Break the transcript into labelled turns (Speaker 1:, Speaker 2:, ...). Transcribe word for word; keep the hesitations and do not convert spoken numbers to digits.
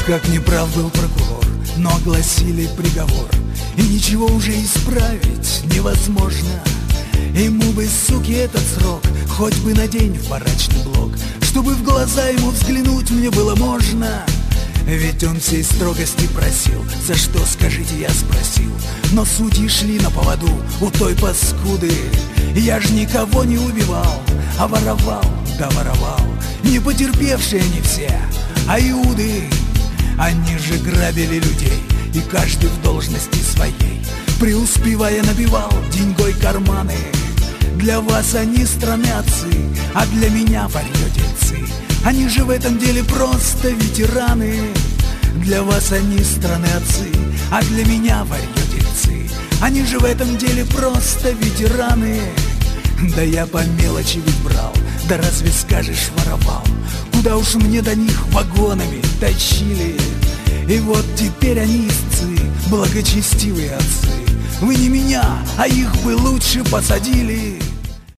Speaker 1: Как неправ был прокурор, но огласили приговор, и ничего уже исправить невозможно. Ему бы, суки, этот срок хоть бы на день в барачный блок, чтобы в глаза ему взглянуть мне было можно. Ведь он всей строгости просил, за что, скажите, я спросил. Но судьи шли на поводу у той паскуды. Я ж никого не убивал, а воровал, да воровал. Не потерпевшие они все, а иуды. Они же грабили людей, и каждый в должности своей, преуспевая, набивал деньгой карманы. Для вас они страны отцы, а для меня варьё дельцы. Они же в этом деле просто ветераны. Для вас они страны отцы, а для меня варьё дельцы. Они же в этом деле просто ветераны. Да я по мелочи ведь брал, да разве скажешь воровал? Куда уж мне до них вагонами тащили. И вот теперь они истцы, благочестивые отцы. Вы не меня, а их бы лучше посадили.